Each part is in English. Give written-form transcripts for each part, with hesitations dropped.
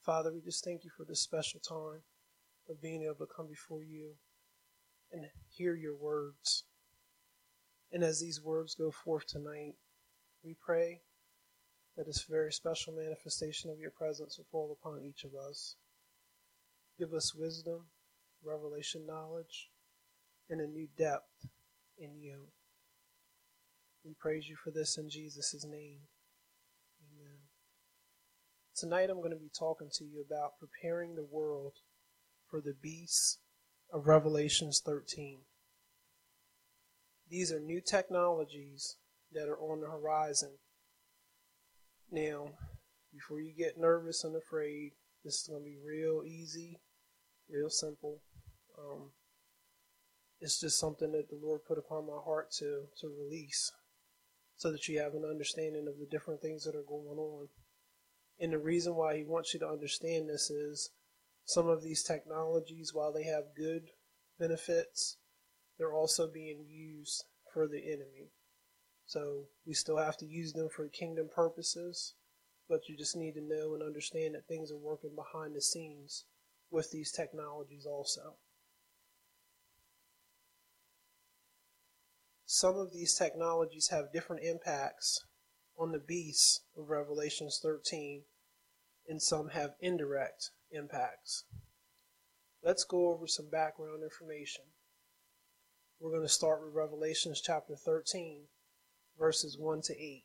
Father, we just thank you for this special time of being able to come before you and hear your words. And as these words go forth tonight, we pray that this very special manifestation of your presence will fall upon each of us. Give us wisdom, revelation knowledge, and a new depth in you. We praise you for this in Jesus' name. Amen. Tonight I'm going to be talking to you about preparing the world for the beasts of Revelations 13. These are new technologies that are on the horizon. Now, before you get nervous and afraid, this is going to be real easy, real simple. It's just something that the Lord put upon my heart to release so that you have an understanding of the different things that are going on. And the reason why He wants you to understand this is some of these technologies, while they have good benefits, they're also being used for the enemy. So we still have to use them for kingdom purposes, but you just need to know and understand that things are working behind the scenes with these technologies also. Some of these technologies have different impacts on the beasts of Revelations 13, and some have indirect impacts. Let's go over some background information. We're going to start with Revelations chapter 13, verses 1 to 8.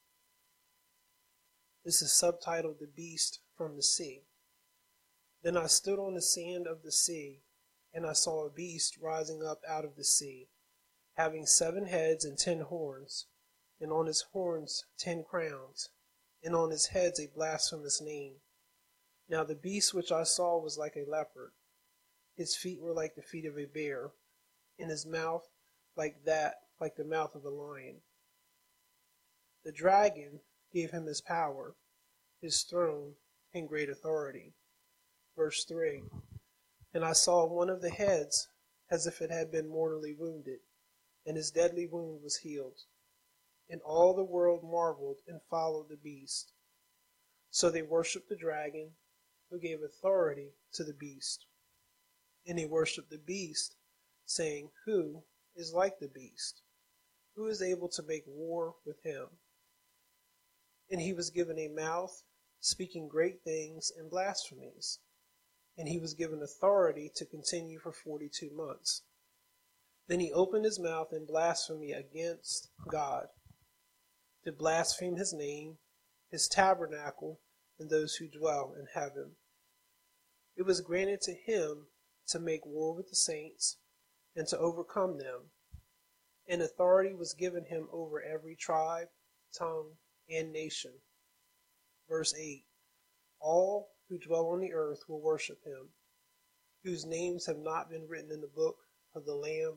This is subtitled The Beast from the Sea. Then I stood on the sand of the sea, and I saw a beast rising up out of the sea, having 7 heads and 10 horns, and on his horns 10 crowns, and on his heads a blasphemous name. Now the beast which I saw was like a leopard. His feet were like the feet of a bear, and his mouth like the mouth of a lion. The dragon gave him his power, his throne, and great authority. Verse 3. And I saw one of the heads as if it had been mortally wounded, and his deadly wound was healed. And all the world marveled and followed the beast. So they worshipped the dragon, who gave authority to the beast. And they worshipped the beast, saying, Who is like the beast? Who is able to make war with him? And he was given a mouth, speaking great things and blasphemies. And he was given authority to continue for 42 months. Then he opened his mouth in blasphemy against God, to blaspheme his name, his tabernacle, and those who dwell in heaven. It was granted to him to make war with the saints and to overcome them, and authority was given him over every tribe, tongue, and nation. Verse 8. All who dwell on the earth will worship him, whose names have not been written in the book of the Lamb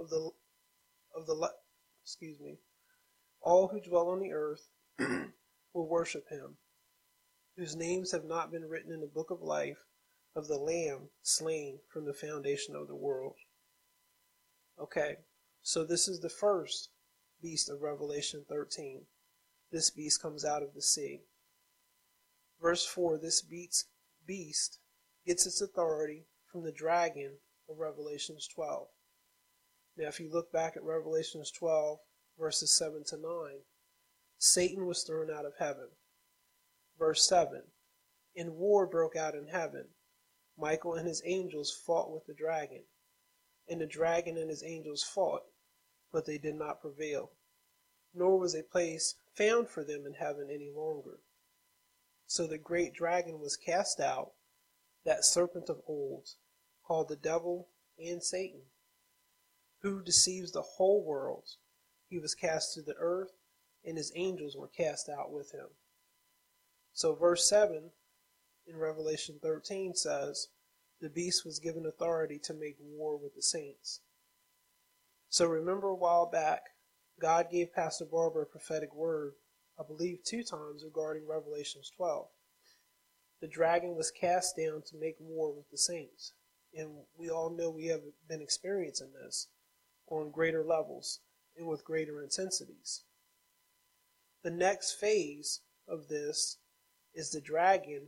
All who dwell on the earth will worship him, whose names have not been written in the book of life of the Lamb slain from the foundation of the world. Okay, so this is the first beast of Revelation 13. This beast comes out of the sea. Verse 4, this beast gets its authority from the dragon of Revelations 12. Now, if you look back at Revelations 12, verses 7 to 9, Satan was thrown out of heaven. Verse 7, and war broke out in heaven. Michael and his angels fought with the dragon, and the dragon and his angels fought, but they did not prevail, nor was a place found for them in heaven any longer. So the great dragon was cast out, that serpent of old, called the devil and Satan, who deceives the whole world. He was cast to the earth, and his angels were cast out with him. So verse 7 in Revelation 13 says, the beast was given authority to make war with the saints. So remember a while back, God gave Pastor Barbara a prophetic word, I believe 2 times, regarding Revelations 12. The dragon was cast down to make war with the saints. And we all know we have been experiencing this on greater levels and with greater intensities. The next phase of this is the dragon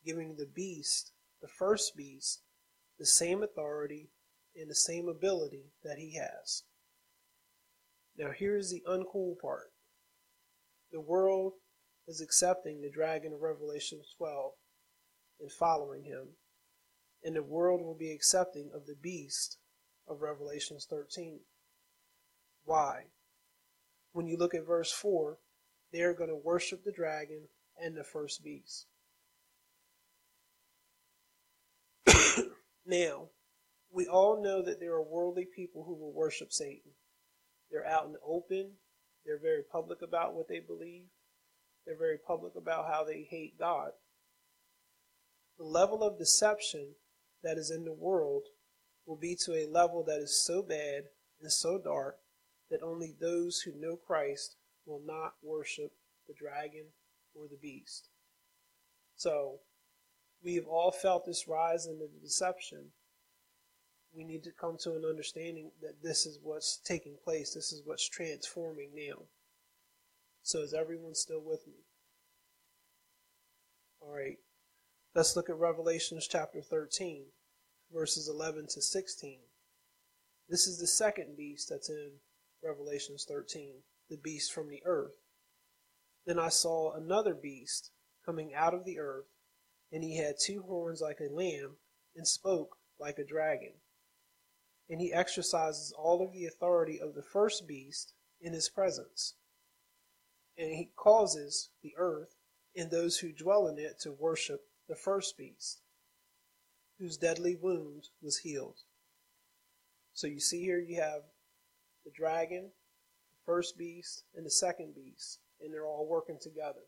giving the beast, the first beast, the same authority and the same ability that he has. Now here's the uncool part. The world is accepting the dragon of Revelation 12 and following him, and the world will be accepting of the beast of Revelation 13. Why? When you look at verse 4, they are going to worship the dragon and the first beast. Now, we all know that there are worldly people who will worship Satan. They're out in the open. They're very public about what they believe. They're very public about how they hate God. The level of deception that is in the world will be to a level that is so bad and so dark that only those who know Christ will not worship the dragon or the beast. So, we have all felt this rise in the deception. We need to come to an understanding that this is what's taking place. This is what's transforming now. So is everyone still with me? All right. Let's look at Revelation chapter 13, verses 11 to 16. This is the second beast that's in Revelation 13, the beast from the earth. Then I saw another beast coming out of the earth, and he had two horns like a lamb, and spoke like a dragon. And he exercises all of the authority of the first beast in his presence. And he causes the earth and those who dwell in it to worship the first beast, whose deadly wound was healed. So you see here you have the dragon, the first beast, and the second beast, and they're all working together.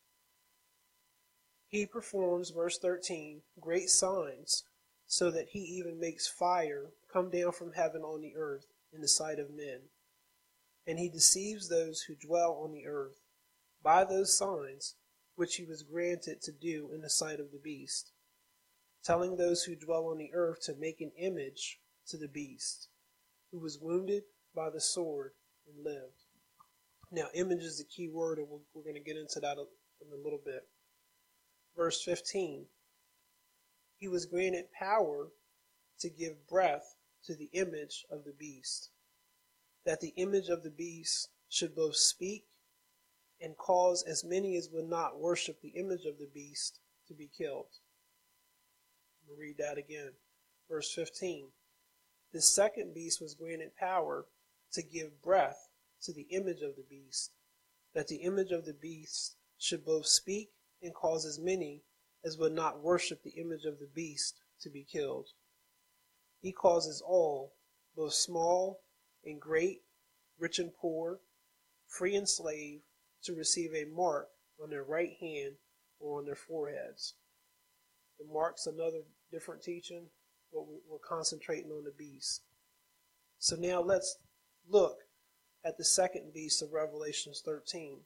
He performs, verse 13, great signs, so that he even makes fire come down from heaven on the earth in the sight of men. And he deceives those who dwell on the earth by those signs which he was granted to do in the sight of the beast, telling those who dwell on the earth to make an image to the beast, who was wounded by the sword and lived. Now, image is the key word, and we're going to get into that in a little bit. Verse 15, he was granted power to give breath to the image of the beast, that the image of the beast should both speak and cause as many as would not worship the image of the beast to be killed. We'll read that again. Verse 15, the second beast was granted power to give breath to the image of the beast, that the image of the beast should both speak and cause as many as would not worship the image of the beast to be killed. He causes all, both small and great, rich and poor, free and slave, to receive a mark on their right hand or on their foreheads. The mark's another different teaching, but we're concentrating on the beast. So now let's look at the second beast of Revelation 13.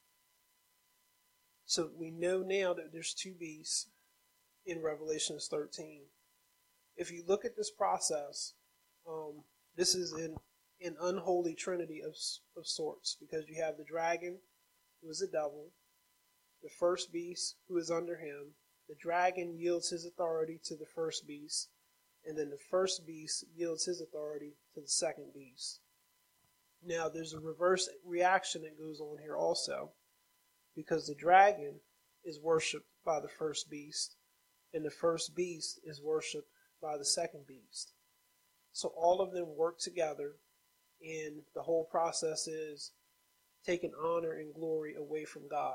So we know now that there's two beasts in Revelation 13. If you look at this process, this is an unholy trinity of sorts, because you have the dragon, who is the devil, the first beast, who is under him. The dragon yields his authority to the first beast, and then the first beast yields his authority to the second beast. Now, there's a reverse reaction that goes on here also, because the dragon is worshipped by the first beast, and the first beast is worshipped by the second beast. So all of them work together, and the whole process is taking honor and glory away from God.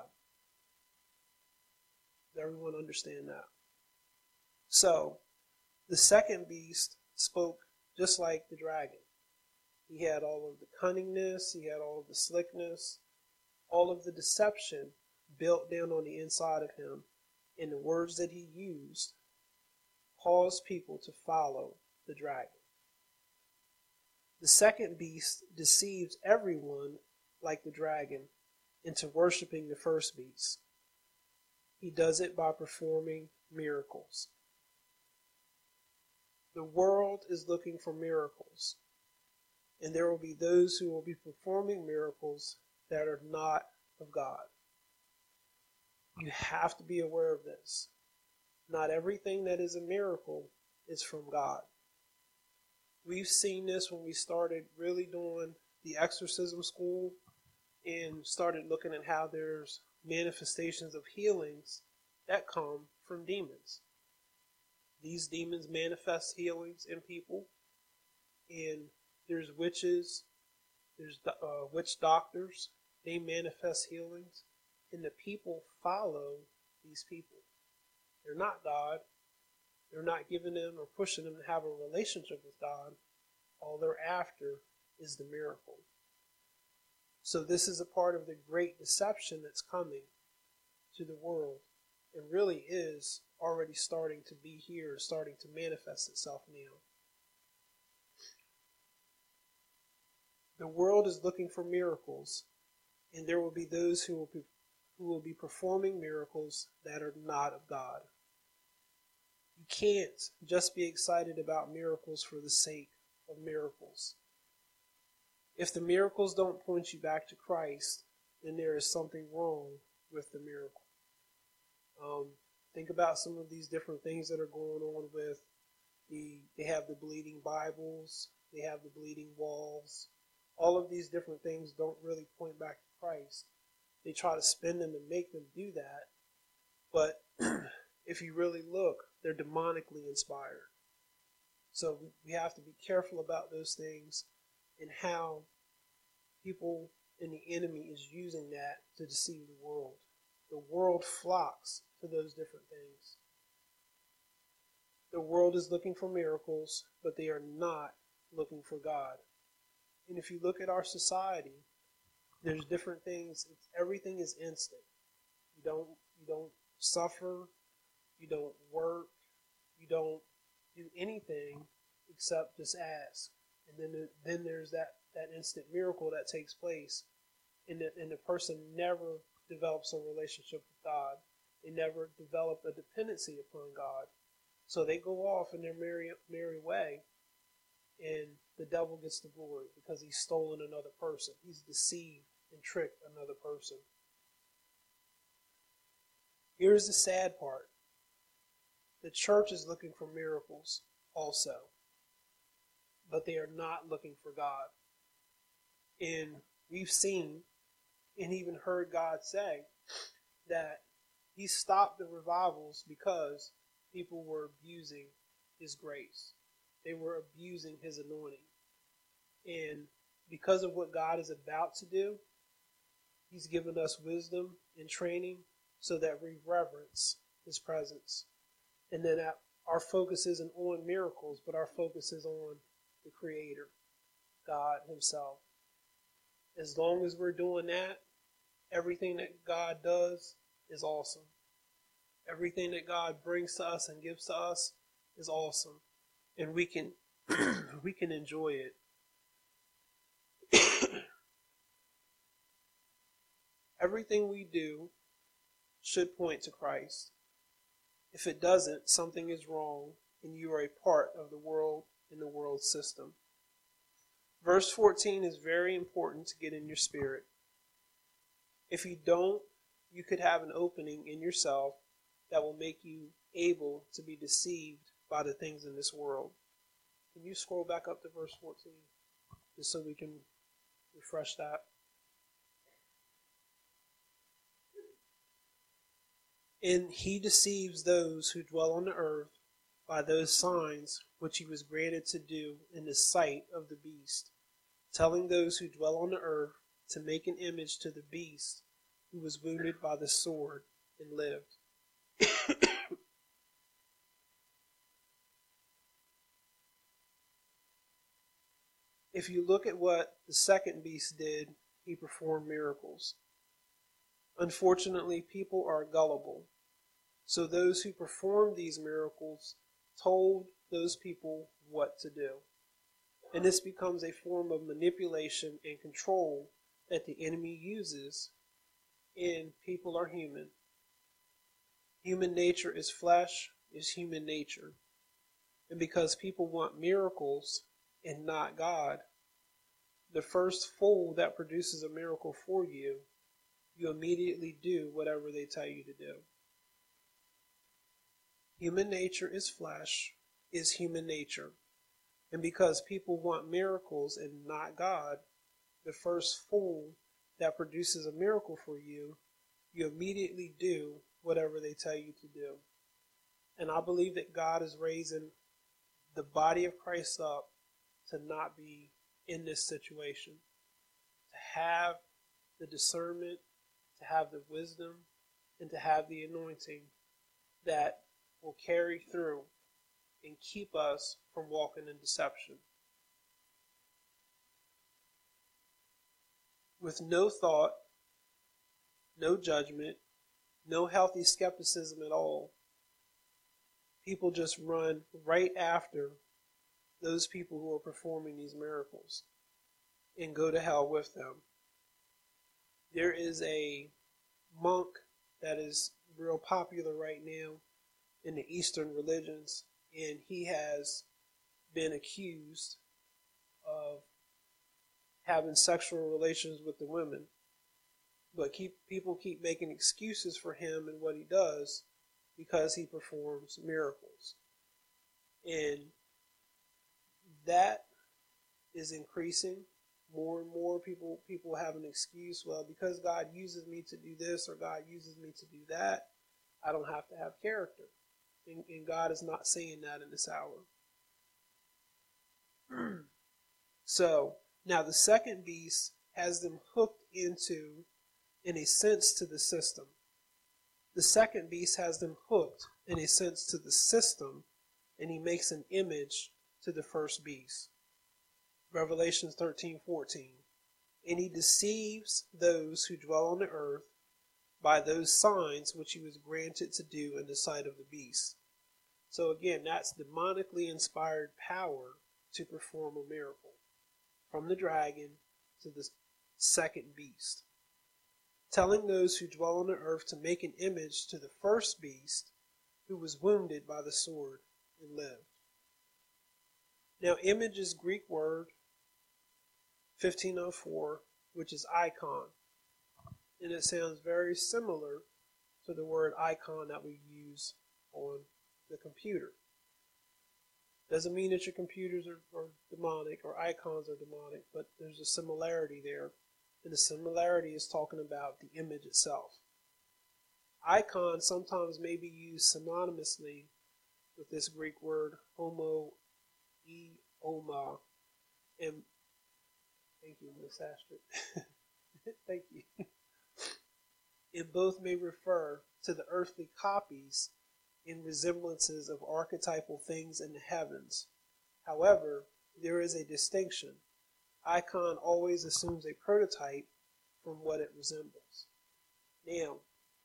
Does everyone understand that? So, the second beast spoke just like the dragon. He had all of the cunningness, he had all of the slickness, all of the deception built down on the inside of him, and the words that he used caused people to follow the dragon. The second beast deceives everyone like the dragon into worshiping the first beast. He does it by performing miracles. The world is looking for miracles, and there will be those who will be performing miracles that are not of God. You have to be aware of this. Not everything that is a miracle is from God. We've seen this when we started really doing the exorcism school and started looking at how there's manifestations of healings that come from demons. These demons manifest healings in people, and there's witches, there's witch doctors, they manifest healings, and the people follow these people. They're not God. They're not giving them or pushing them to have a relationship with God. All they're after is the miracle. So this is a part of the great deception that's coming to the world. It really is already starting to be here, starting to manifest itself now. The world is looking for miracles, and there will be those who will be performing miracles that are not of God. You can't just be excited about miracles for the sake of miracles. If the miracles don't point you back to Christ, then there is something wrong with the miracle. Think about some of these different things that are going on with they have the bleeding Bibles, they have the bleeding walls. All of these different things don't really point back to Christ. They try to spin them and make them do that. But if you really look, they're demonically inspired. So we have to be careful about those things and how people and the enemy is using that to deceive the world. The world flocks to those different things. The world is looking for miracles, but they are not looking for God. And if you look at our society, there's different things. Everything is instant. You don't suffer. You don't work. You don't do anything except just ask. And then there's that instant miracle that takes place. And the person never develops a relationship with God. They never develop a dependency upon God. So they go off in their merry way, and the devil gets the glory because he's stolen another person. He's deceived and tricked another person. Here's the sad part. The church is looking for miracles also, but they are not looking for God. And we've seen and even heard God say that he stopped the revivals because people were abusing his grace. They were abusing his anointing. And because of what God is about to do, he's given us wisdom and training so that we reverence his presence. And then our focus isn't on miracles, but our focus is on the Creator, God himself. As long as we're doing that, everything that God does is awesome. Everything that God brings to us and gives to us is awesome. And we can we can enjoy it. Everything we do should point to Christ. If it doesn't, something is wrong, and you are a part of the world and the world system. Verse 14 is very important to get in your spirit. If you don't, you could have an opening in yourself that will make you able to be deceived by the things in this world. Can you scroll back up to verse 14, just so we can refresh that? And he deceives those who dwell on the earth by those signs which he was granted to do in the sight of the beast, telling those who dwell on the earth to make an image to the beast who was wounded by the sword and lived. If you look at what the second beast did, he performed miracles. Unfortunately, people are gullible. So those who performed these miracles told those people what to do. And this becomes a form of manipulation and control that the enemy uses, and people are human. Human nature is flesh, is human nature. And because people want miracles and not God, the first fool that produces a miracle for you, you immediately do whatever they tell you to do. Human nature is flesh, is human nature. And because people want miracles and not God, the first fool that produces a miracle for you, you immediately do whatever they tell you to do. And I believe that God is raising the body of Christ up to not be in this situation, to have the discernment, to have the wisdom, and to have the anointing that will carry through and keep us from walking in deception. With no thought, no judgment, no healthy skepticism at all, people just run right after those people who are performing these miracles and go to hell with them. There is a monk that is real popular right now in the Eastern religions, and he has been accused of having sexual relations with the women. But people keep making excuses for him and what he does because he performs miracles. And that is increasing. More and more people have an excuse. Well, because God uses me to do this or God uses me to do that, I don't have to have character. And God is not saying that in this hour. So, now the second beast has them hooked into, in a sense, to the system. The second beast has them hooked, in a sense, to the system, and he makes an image to the first beast. Revelation 13:14. And he deceives those who dwell on the earth by those signs which he was granted to do in the sight of the beast. So again, that's demonically inspired power to perform a miracle. From the dragon to the second beast. Telling those who dwell on the earth to make an image to the first beast who was wounded by the sword and lived. Now, image is Greek word 1504, which is icon. And it sounds very similar to the word icon that we use on the computer. Doesn't mean that your computers are demonic or icons are demonic, but there's a similarity there. And the similarity is talking about the image itself. Icon sometimes may be used synonymously with this Greek word homoioma. And thank you, Miss Astrid. Thank you. It both may refer to the earthly copies and resemblances of archetypal things in the heavens. However, there is a distinction. Icon always assumes a prototype from what it resembles. Now,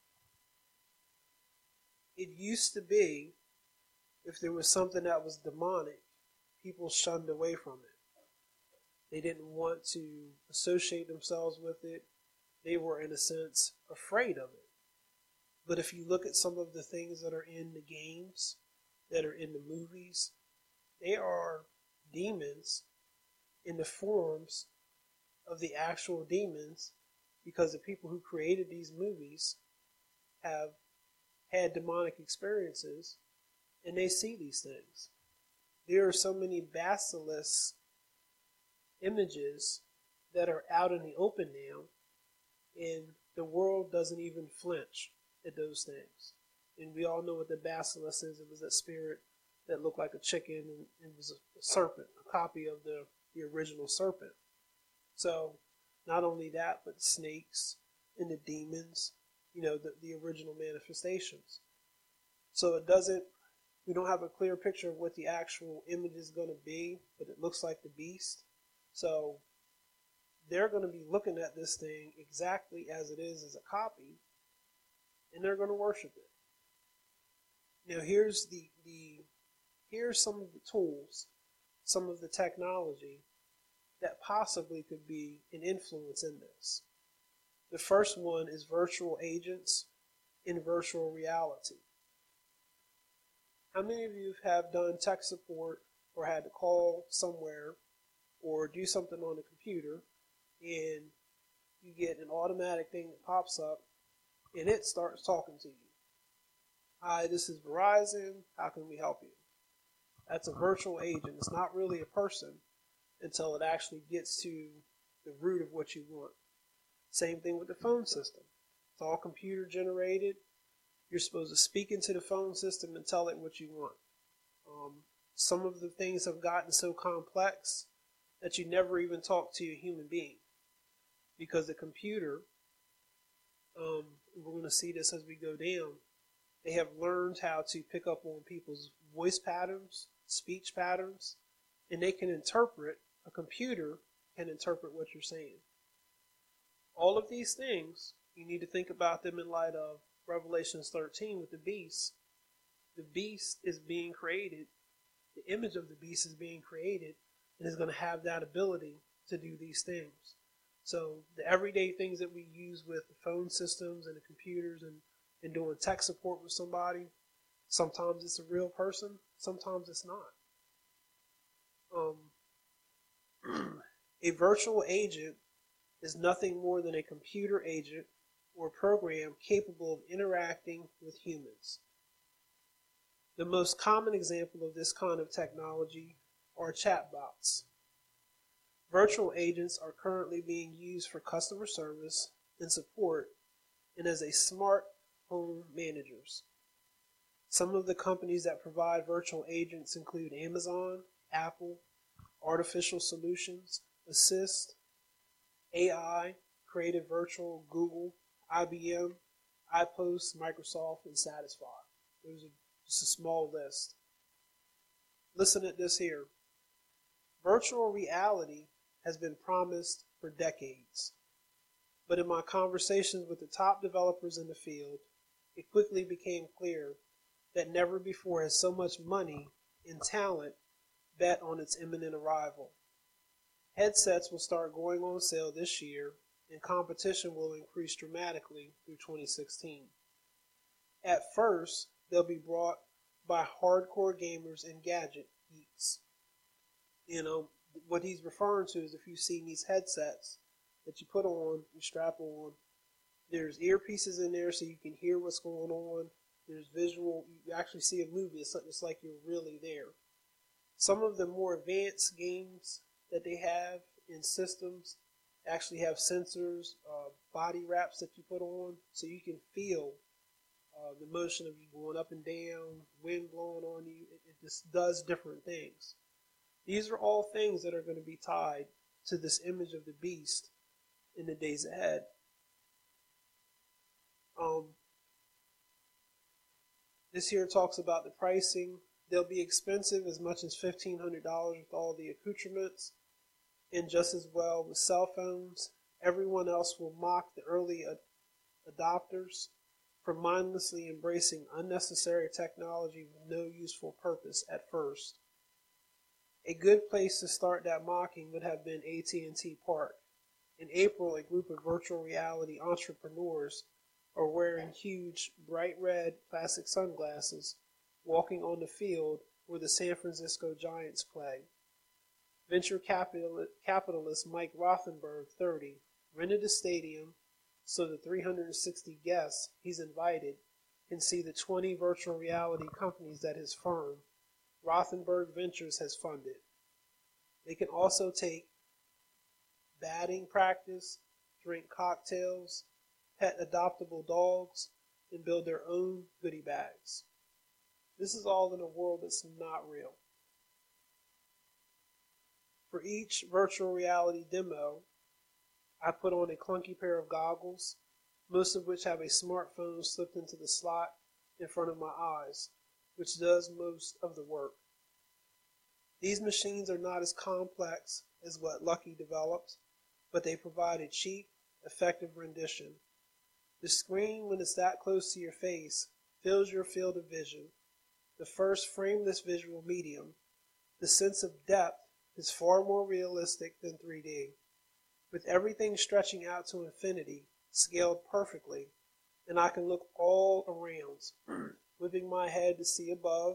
it used to be, if there was something that was demonic, people shunned away from it. They didn't want to associate themselves with it. They were, in a sense, afraid of it. But if you look at some of the things that are in the games, that are in the movies, they are demons in the forms of the actual demons, because the people who created these movies have had demonic experiences and they see these things. There are so many basilisk images that are out in the open now, and the world doesn't even flinch at those things. And we all know what the basilisk is. It was that spirit that looked like a chicken, and it was a serpent, a copy of the original serpent. So not only that, but snakes and the demons, the original manifestations. So we don't have a clear picture of what the actual image is going to be, but it looks like the beast. So they're going to be looking at this thing exactly as it is as a copy, and they're going to worship it. Now here's some of the tools, some of the technology that possibly could be an influence in this. The first one is virtual agents in virtual reality. How many of you have done tech support or had to call somewhere or do something on the computer, and you get an automatic thing that pops up and it starts talking to you? Hi, this is Verizon. How can we help you? That's a virtual agent. It's not really a person until it actually gets to the root of what you want. Same thing with the phone system. It's all computer generated. You're supposed to speak into the phone system and tell it what you want. Some of the things have gotten so complex that you never even talk to a human being, because the computer, we're going to see this as we go down, they have learned how to pick up on people's voice patterns, speech patterns, and they can interpret, a computer can interpret what you're saying. All of these things, you need to think about them in light of Revelations 13 with the beast. The beast is being created. The image of the beast is being created and is going to have that ability to do these things. So the everyday things that we use with the phone systems and the computers and doing tech support with somebody, sometimes it's a real person, sometimes it's not. A virtual agent is nothing more than a computer agent or program capable of interacting with humans. The most common example of this kind of technology are chatbots. Virtual agents are currently being used for customer service and support and as a smart home managers. Some of the companies that provide virtual agents include Amazon, Apple, Artificial Solutions, Assist, AI, Creative Virtual, Google, IBM, iPost, Microsoft, and Satisfy. Those are just a small list. Listen at this here. Virtual reality has been promised for decades. But in my conversations with the top developers in the field, it quickly became clear that never before has so much money and talent bet on its imminent arrival. Headsets will start going on sale this year, and competition will increase dramatically through 2016. At first, they'll be brought by hardcore gamers and gadget geeks. What he's referring to is, if you've seen these headsets that you put on, you strap on, there's earpieces in there so you can hear what's going on. There's visual, you actually see a movie. It's like you're really there. Some of the more advanced games that they have in systems actually have sensors, body wraps that you put on, so you can feel the motion of you going up and down, wind blowing on you. It just does different things. These are all things that are going to be tied to this image of the beast in the days ahead. This here talks about the pricing. They'll be expensive, as much as $1,500 with all the accoutrements, and just as well with cell phones. Everyone else will mock the early adopters for mindlessly embracing unnecessary technology with no useful purpose at first. A good place to start that mocking would have been AT&T Park. In April, a group of virtual reality entrepreneurs are wearing huge, bright red plastic sunglasses, walking on the field where the San Francisco Giants play. Venture capitalist Mike Rothenberg, 30, rented a stadium so the 360 guests he's invited can see the 20 virtual reality companies that his firm, Rothenberg Ventures, has funded. They can also take batting practice, drink cocktails, pet adoptable dogs, and build their own goodie bags. This is all in a world that's not real. For each virtual reality demo, I put on a clunky pair of goggles, most of which have a smartphone slipped into the slot in front of my eyes, which does most of the work. These machines are not as complex as what Lucky developed, but they provide a cheap, effective rendition. The screen, when it's that close to your face, fills your field of vision. The first frameless visual medium. The sense of depth is far more realistic than 3D, with everything stretching out to infinity, scaled perfectly, and I can look all around, whipping my head to see above,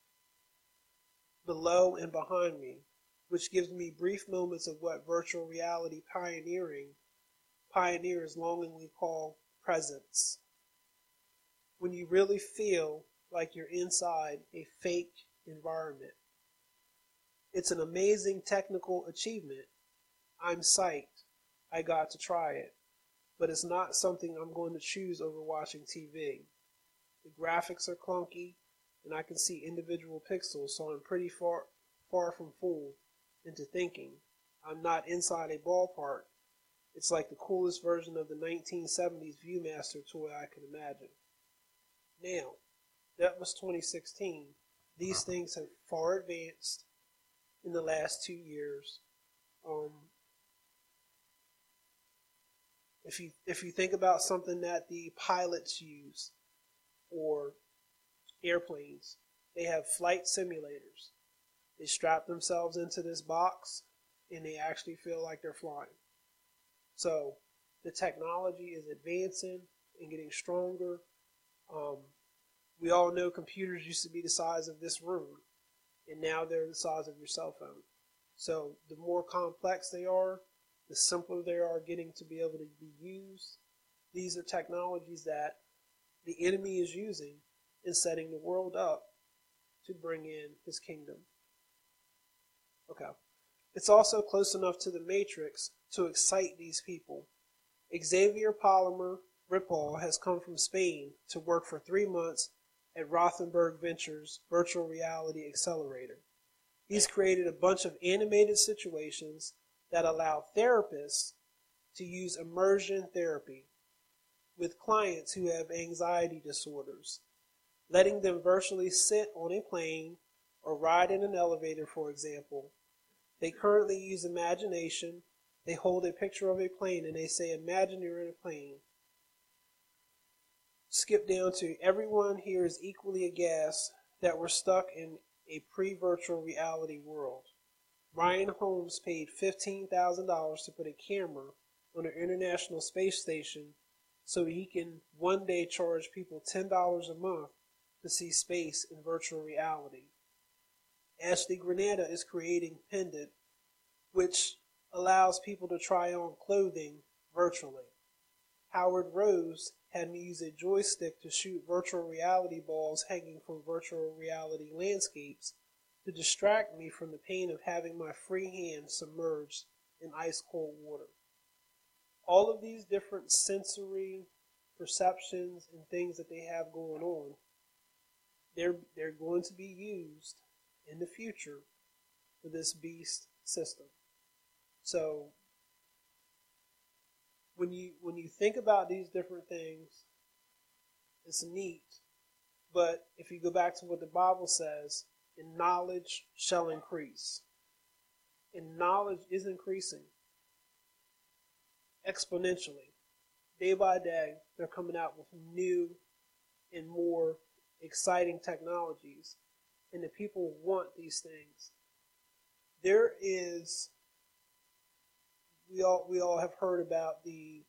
below, and behind me, which gives me brief moments of what virtual reality pioneers longingly call presence. When you really feel like you're inside a fake environment. It's an amazing technical achievement. I'm psyched. I got to try it. But it's not something I'm going to choose over watching TV. The graphics are clunky, and I can see individual pixels, so I'm pretty far from fooled into thinking I'm not inside a ballpark. It's like the coolest version of the 1970s Viewmaster toy I can imagine. Now, that was 2016. These things have far advanced in the last 2 years. If you think about something that the pilots use, or airplanes, they have flight simulators. They strap themselves into this box and they actually feel like they're flying. So the technology is advancing and getting stronger. We all know computers used to be the size of this room, and now they're the size of your cell phone. So the more complex they are, the simpler they are getting to be able to be used. These are technologies that the enemy is using in setting the world up to bring in his kingdom. Okay. It's also close enough to the Matrix to excite these people. Xavier Polymer Ripoll has come from Spain to work for 3 months at Rothenberg Ventures Virtual Reality Accelerator. He's created a bunch of animated situations that allow therapists to use immersion therapy with clients who have anxiety disorders, letting them virtually sit on a plane or ride in an elevator, for example. They currently use imagination. They hold a picture of a plane and they say, imagine you're in a plane. Skip down to everyone here is equally aghast that we're stuck in a pre-virtual reality world. Ryan Holmes paid $15,000 to put a camera on an International Space Station so he can one day charge people $10 a month to see space in virtual reality. Ashley Granada is creating Pendant, which allows people to try on clothing virtually. Howard Rose had me use a joystick to shoot virtual reality balls hanging from virtual reality landscapes to distract me from the pain of having my free hand submerged in ice cold water. All of these different sensory perceptions and things that they have going on, they're going to be used in the future for this beast system. So when you think about these different things, it's neat. But if you go back to what the Bible says, and knowledge shall increase. And knowledge is increasing exponentially. Day by day, they're coming out with new and more exciting technologies. And the people want these things. There is, we all have heard about the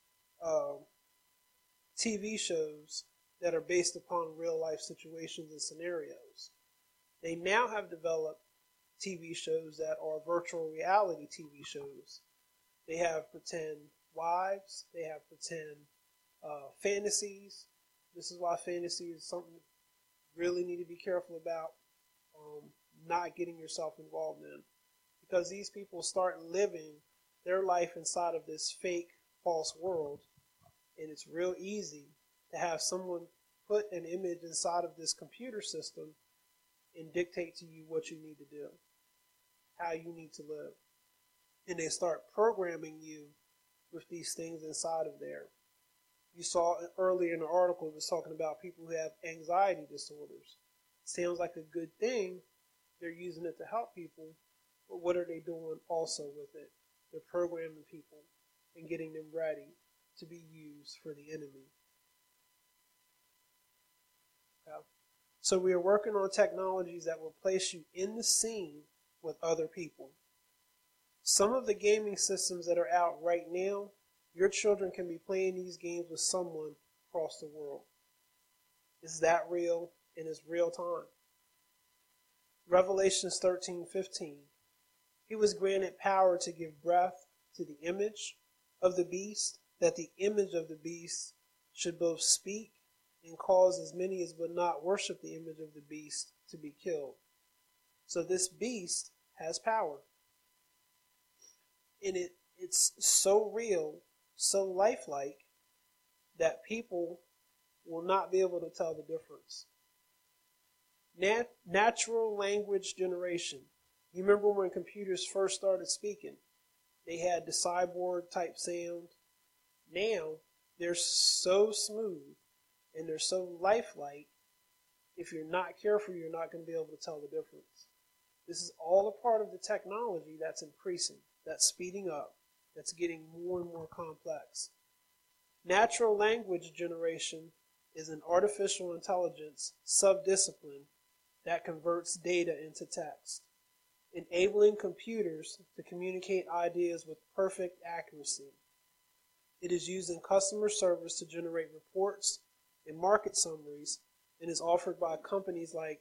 TV shows that are based upon real life situations and scenarios. They now have developed TV shows that are virtual reality TV shows. They have pretend wives. They have pretend fantasies. This is why fantasy is something you really need to be careful about not getting yourself involved in. Because these people start living their life inside of this fake, false world. And it's real easy to have someone put an image inside of this computer system and dictate to you what you need to do, how you need to live. And they start programming you with these things inside of there. You saw earlier in the article, it was talking about people who have anxiety disorders. Sounds like a good thing. They're using it to help people, but what are they doing also with it? They're programming people and getting them ready to be used for the enemy. Okay. So we are working on technologies that will place you in the scene with other people. Some of the gaming systems that are out right now, your children can be playing these games with someone across the world. Is that real? And it's real time. Revelations 13:15. He was granted power to give breath to the image of the beast, that the image of the beast should both speak and cause as many as would not worship the image of the beast to be killed. So this beast has power. And it's so real, so lifelike, that people will not be able to tell the difference. Natural language generation. You remember when computers first started speaking? They had the cyborg type sound. Now, they're so smooth and they're so lifelike, if you're not careful, you're not going to be able to tell the difference. This is all a part of the technology that's increasing, that's speeding up, that's getting more and more complex. Natural language generation is an artificial intelligence subdiscipline that converts data into text, enabling computers to communicate ideas with perfect accuracy. It is used in customer service to generate reports and market summaries, and is offered by companies like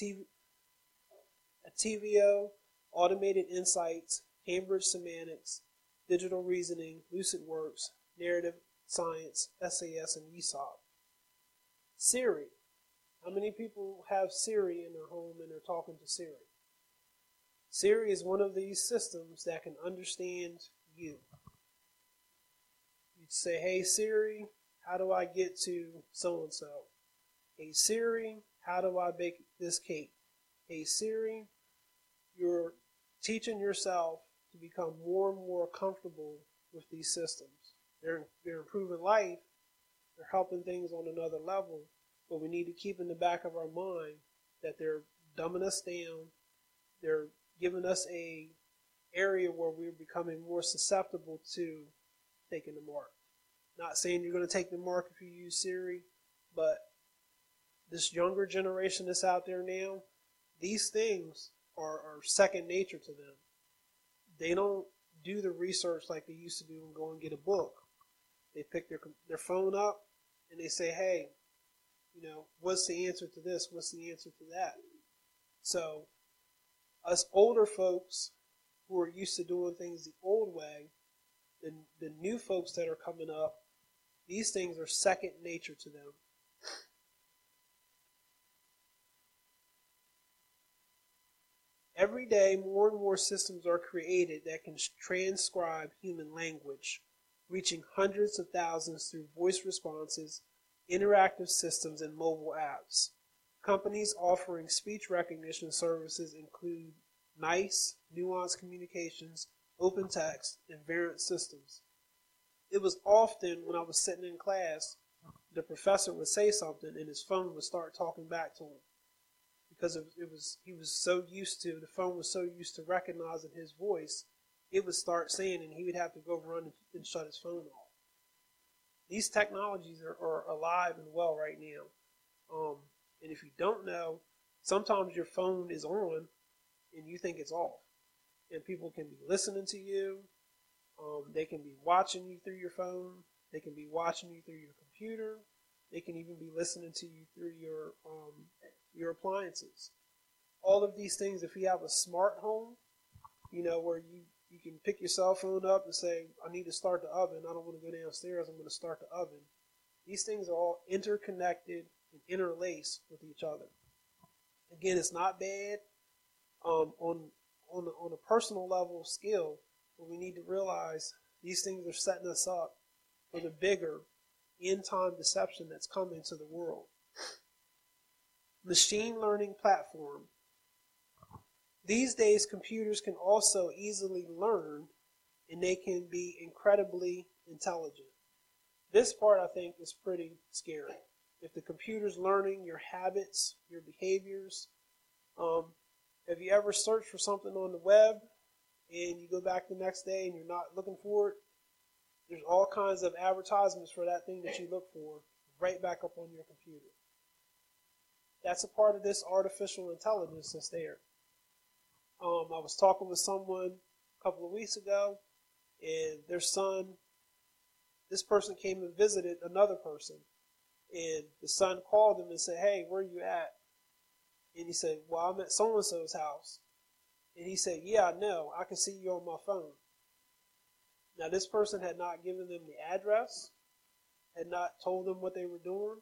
Atevio, Automated Insights, Cambridge Semantics, Digital Reasoning, LucidWorks, Narrative Science, SAS, and ESOP. Siri. How many people have Siri in their home and they're talking to Siri? Siri is one of these systems that can understand you. You'd say, hey Siri, how do I get to so-and-so? Hey Siri, how do I bake this cake? Hey Siri, you're teaching yourself to become more and more comfortable with these systems. They're improving life, they're helping things on another level, but we need to keep in the back of our mind that they're dumbing us down, they're giving us a area where we're becoming more susceptible to taking the mark. Not saying you're going to take the mark if you use Siri, but this younger generation that's out there now, these things are second nature to them. They don't do the research like they used to do and go and get a book. They pick their phone up and they say, hey, what's the answer to this? What's the answer to that? So us older folks who are used to doing things the old way, the new folks that are coming up, these things are second nature to them. Every day, more and more systems are created that can transcribe human language, reaching hundreds of thousands through voice responses, interactive systems, and mobile apps. Companies offering speech recognition services include NICE, Nuance Communications, OpenText, and Verint Systems. It was often when I was sitting in class, the professor would say something and his phone would start talking back to him. Because the phone was so used to recognizing his voice, it would start saying, and he would have to go run and shut his phone off. These technologies are alive and well right now. And if you don't know, sometimes your phone is on and you think it's off. And people can be listening to you. They can be watching you through your phone. They can be watching you through your computer. They can even be listening to you through your appliances. All of these things, if you have a smart home, where you can pick your cell phone up and say, I need to start the oven. I don't want to go downstairs. I'm going to start the oven. These things are all interconnected and interlaced with each other. Again, it's not bad on a personal level of skill, but we need to realize these things are setting us up for the bigger end-time deception that's coming to the world. Machine learning platform. These days, computers can also easily learn, and they can be incredibly intelligent. This part, I think, is pretty scary. If the computer's learning your habits, your behaviors, have you ever searched for something on the web, and you go back the next day and you're not looking for it? There's all kinds of advertisements for that thing that you look for right back up on your computer. That's a part of this artificial intelligence that's there. I was talking with someone a couple of weeks ago, and their son, this person came and visited another person, and the son called him and said, hey, where are you at? And he said, well, I'm at so-and-so's house. And he said, yeah, I know. I can see you on my phone. Now, this person had not given them the address, had not told them what they were doing.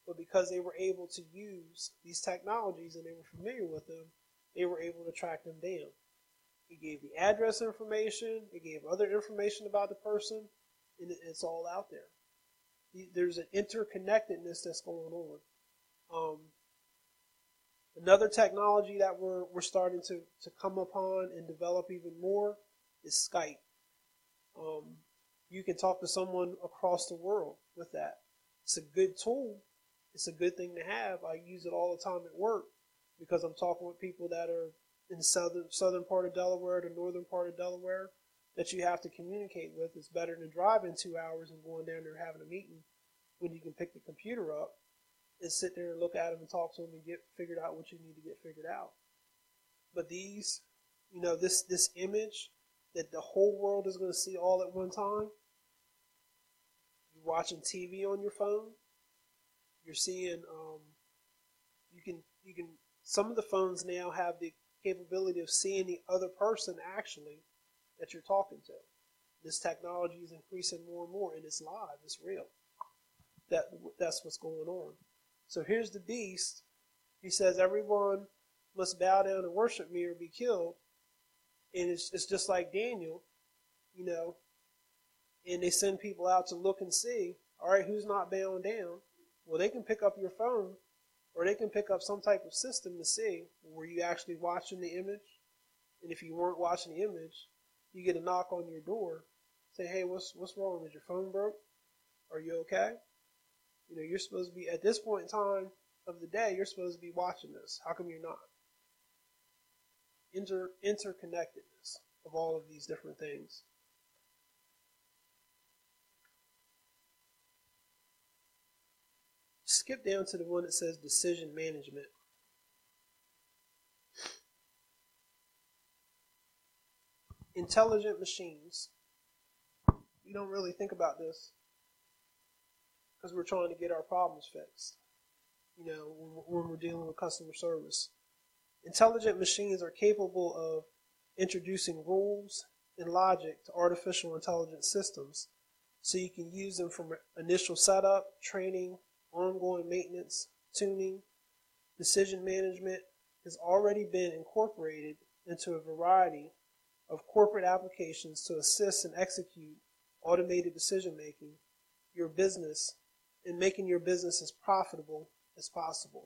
But because they were able to use these technologies and they were familiar with them, they were able to track them down. It gave the address information, it gave other information about the person, and it's all out there. There's an interconnectedness that's going on. Another technology that we're starting to come upon and develop even more is Skype. You can talk to someone across the world with that. It's a good tool. It's a good thing to have. I use it all the time at work because I'm talking with people that are in the southern part of Delaware, the northern part of Delaware, that you have to communicate with. It's better than driving 2 hours and going down there having a meeting when you can pick the computer up and sit there and look at them and talk to them and get figured out what you need to get figured out. But these, this image that the whole world is going to see all at one time. You're watching TV on your phone. You're seeing, you can. Some of the phones now have the capability of seeing the other person actually that you're talking to. This technology is increasing more and more, and it's live. It's real. That's what's going on. So here's the beast. He says everyone must bow down and worship me or be killed. And it's just like Daniel, and they send people out to look and see, all right, who's not bowing down? Well, they can pick up your phone or they can pick up some type of system to see, were you actually watching the image? And if you weren't watching the image, you get a knock on your door, say, hey, what's wrong? Is your phone broke? Are you okay? You're supposed to be, at this point in time of the day, you're supposed to be watching this. How come you're not? Interconnectedness of all of these different things. Skip down to the one that says decision management. Intelligent machines. We don't really think about this because we're trying to get our problems fixed, when we're dealing with customer service. Intelligent machines are capable of introducing rules and logic to artificial intelligence systems, so you can use them from initial setup, training, ongoing maintenance, tuning. Decision management has already been incorporated into a variety of corporate applications to assist and execute automated decision making, your business, and making your business as profitable as possible.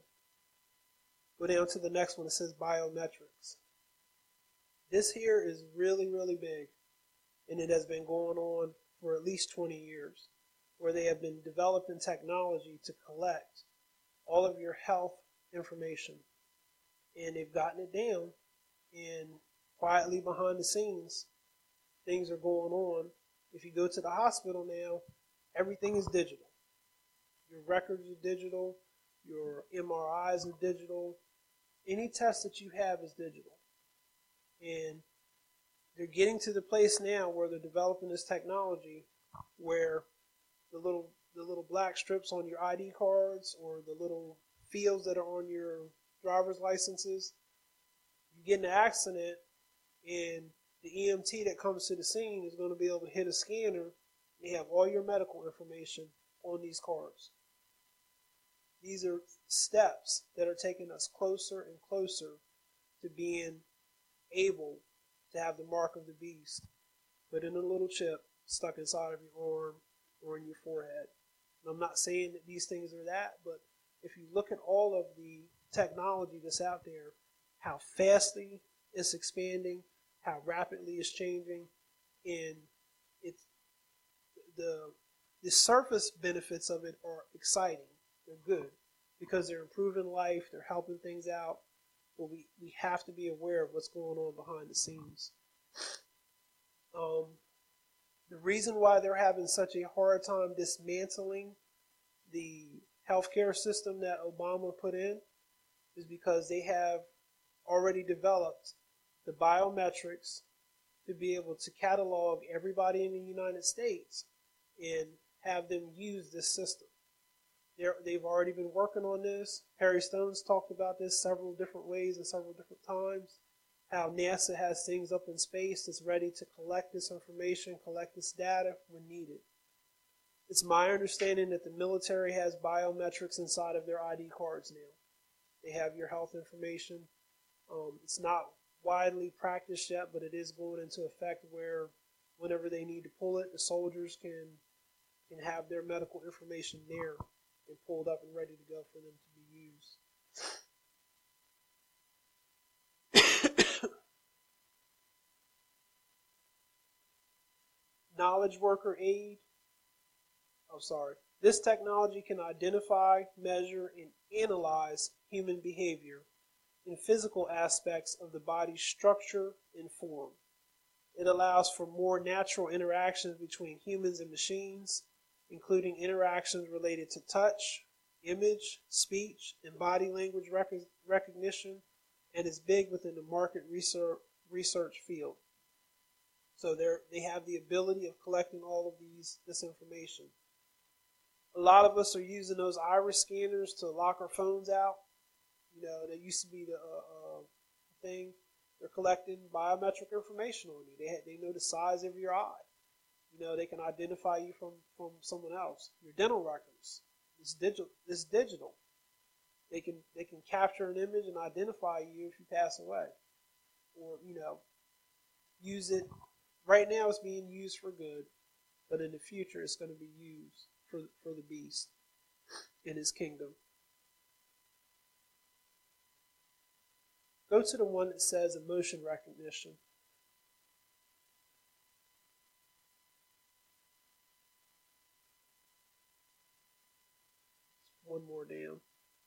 Go down to the next one. It says biometrics. This here is really, really big, and it has been going on for at least 20 years, where they have been developing technology to collect all of your health information. And they've gotten it down, and quietly behind the scenes, things are going on. If you go to the hospital now, everything is digital. Your records are digital. Your MRIs are digital. Any test that you have is digital. And they're getting to the place now where they're developing this technology where the little black strips on your ID cards or the little fields that are on your driver's licenses, you get in an accident and the EMT that comes to the scene is going to be able to hit a scanner. They have all your medical information on these cards. These are steps that are taking us closer and closer to being able to have the mark of the beast, but in a little chip stuck inside of your arm or in your forehead. And I'm not saying that these things are that, but if you look at all of the technology that's out there, how fastly it's expanding, how rapidly it's changing, and it's the surface benefits of it are exciting. They're good because they're improving life, they're helping things out, but we have to be aware of what's going on behind the scenes. The reason why they're having such a hard time dismantling the healthcare system that Obama put in is because they have already developed the biometrics to be able to catalog everybody in the United States and have them use this system. They've already been working on this. Harry Stone's talked about this several different ways and several different times. How NASA has things up in space that's ready to collect this information, collect this data when needed. It's my understanding that the military has biometrics inside of their ID cards now. They have your health information. It's not widely practiced yet, but it is going into effect where whenever they need to pull it, the soldiers can have their medical information there and pulled up and ready to go for them to be used. Knowledge worker aid. This technology can identify, measure, and analyze human behavior and physical aspects of the body's structure and form. It allows for more natural interactions between humans and machines, including interactions related to touch, image, speech, and body language recognition, and is big within the market research field. So they have the ability of collecting all of this information. A lot of us are using those iris scanners to lock our phones out. That used to be the thing. They're collecting biometric information on you. They know the size of your eye. They can identify you from someone else. Your dental records. It's digital. They can capture an image and identify you if you pass away, or use it. Right now, it's being used for good, but in the future, it's going to be used for the beast in his kingdom. Go to the one that says emotion recognition. One more down.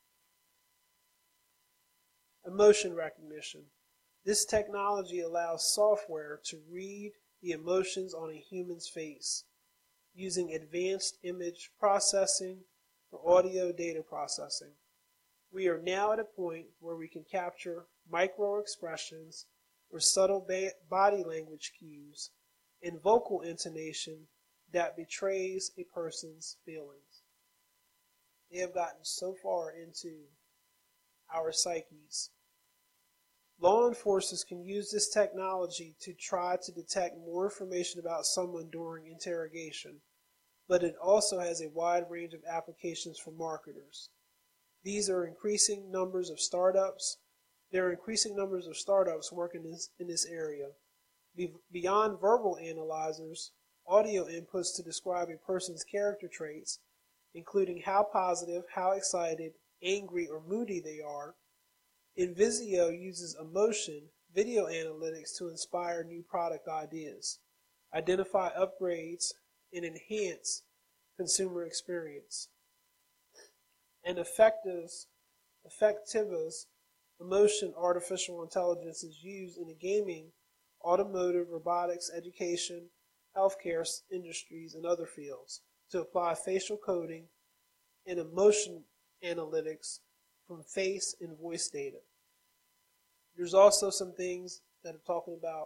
Emotion recognition. This technology allows software to read the emotions on a human's face using advanced image processing or audio data processing. We are now at a point where we can capture micro expressions or subtle body language cues and vocal intonation that betrays a person's feelings. They have gotten so far into our psyches. Law enforcement can use this technology to try to detect more information about someone during interrogation, but it also has a wide range of applications for marketers. These are increasing numbers of startups. There are increasing numbers of startups working in this area. Beyond verbal analyzers, audio inputs to describe a person's character traits, including how positive, how excited, angry, or moody they are. Invisio uses emotion video analytics to inspire new product ideas, identify upgrades, and enhance consumer experience. And Effectiva's emotion artificial intelligence is used in the gaming, automotive, robotics, education, healthcare industries, and other fields to apply facial coding and emotion analytics from face and voice data. There's also some things that are talking about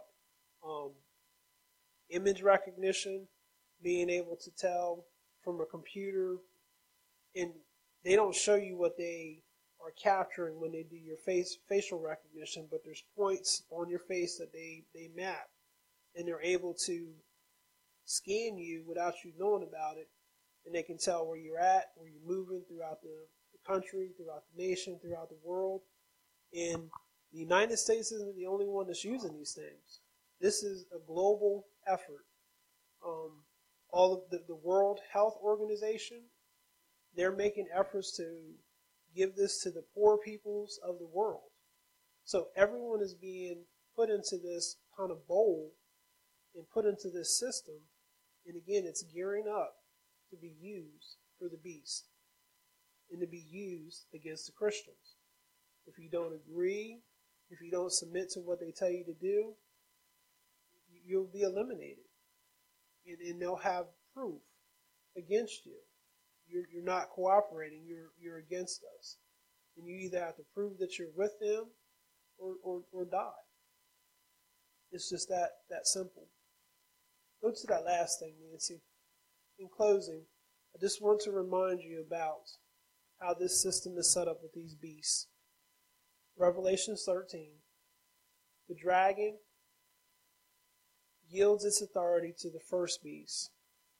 image recognition, being able to tell from a computer, and they don't show you what they are capturing when they do your facial recognition, but there's points on your face that they map, and they're able to scan you without you knowing about it, and they can tell where you're at, where you're moving throughout the country, throughout the nation, throughout the world. And the United States isn't the only one that's using these things. This is a global effort. All of the World Health Organization, they're making efforts to give this to the poor peoples of the world. So everyone is being put into this kind of bowl and put into this system. And again, it's gearing up to be used for the beast and to be used against the Christians. If you don't agree, if you don't submit to what they tell you to do, you'll be eliminated. And they'll have proof against you. You're not cooperating. You're against us. And you either have to prove that you're with them or die. It's just that simple. Go to that last thing, Nancy. In closing, I just want to remind you about how this system is set up with these beasts. Revelation 13. The dragon yields its authority to the first beast,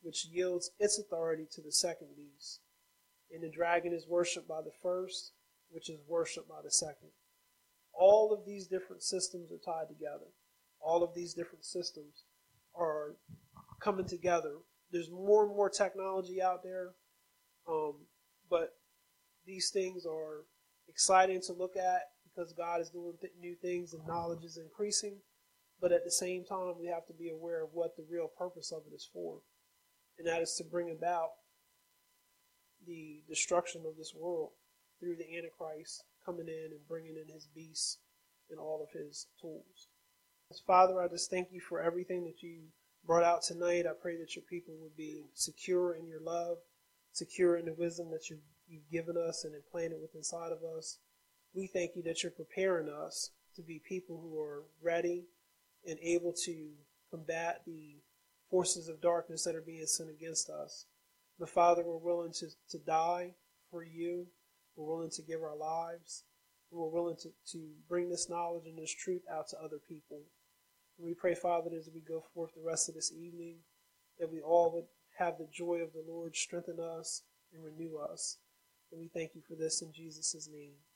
which yields its authority to the second beast. And the dragon is worshipped by the first, which is worshipped by the second. All of these different systems are tied together. All of these different systems are coming together. There's more and more technology out there, but these things are exciting to look at because God is doing new things and knowledge is increasing. But at the same time, we have to be aware of what the real purpose of it is for. And that is to bring about the destruction of this world through the Antichrist coming in and bringing in his beasts and all of his tools. Father, I just thank you for everything that you brought out tonight. I pray that your people would be secure in your love, secure in the wisdom that you've given us and implanted within inside of us. We thank you that you're preparing us to be people who are ready and able to combat the forces of darkness that are being sent against us. But Father, we're willing to die for you. We're willing to give our lives. We're willing to bring this knowledge and this truth out to other people. And we pray, Father, that as we go forth the rest of this evening, that we all would have the joy of the Lord strengthen us and renew us. And we thank you for this in Jesus' name.